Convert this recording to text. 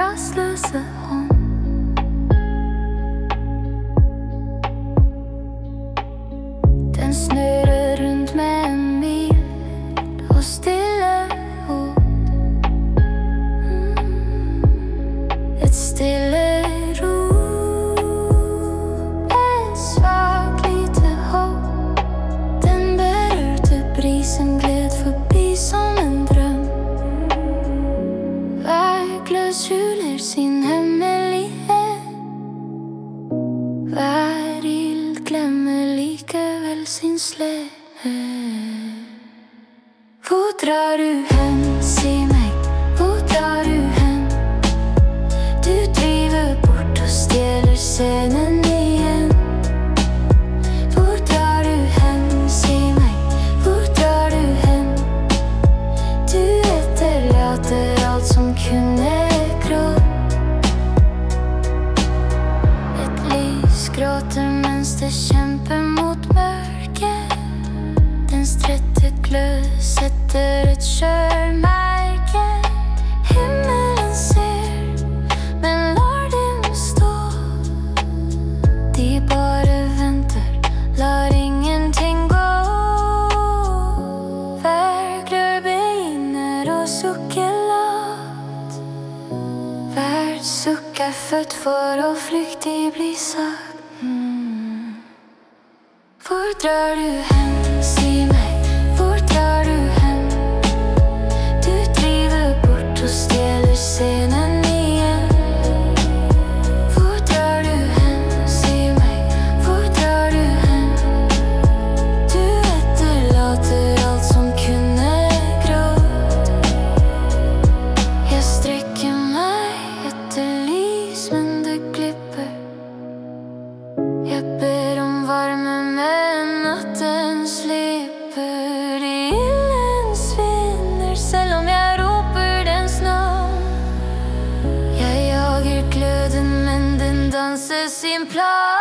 rastløse hånd. Den snurrer rundt med en mild og stille hod. Et stille rop, et svagt lite håp. Den berørte brisen gled forbi som en drøm. Hver glød skjuler sin hemmelighet. Hver ild glemmer likevel sin sled. Hvor drar du hen, si meg, hvor drar du hen? Du driver bort og stjeler scenen igjen. Hvor drar du hen, si meg, hvor drar du hen? Du etterlater alt som kunne gråte. Et lys gråter mens det kjemper mot mørket. Dens trette glød setter et kjølmerke. Himmelen ser, men lar dem stå. De bare venter, lar ingenting gå. Hver glør begynner å sukke lavt. Hvert sukk er født for å flyktig bli sagt. Hvor drar du hen, si meg, hvor drar du hen? Du driver bort og stjeler scenen igjen. Hvor drar du hen, si meg, hvor drar du hen? Du etterlater alt som kunne gråte. Jeg strekker meg etter lys, men det glipper. Jeg ber om varme, men natten slipper. Ilden svinner selv om jeg roper dens navn. Jeg jager gløden, men den danser sin plan.